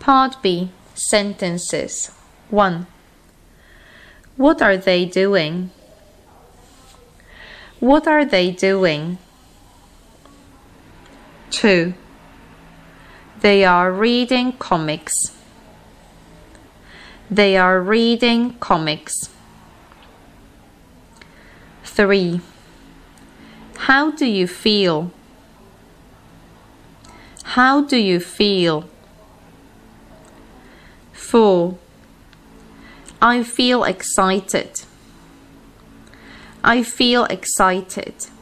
Part B. Sentences. 1. What are they doing? What are they doing? 2. They are reading comics. They are reading comics. 3. How do you feel? How do you feel? 4. I feel excited. I feel excited.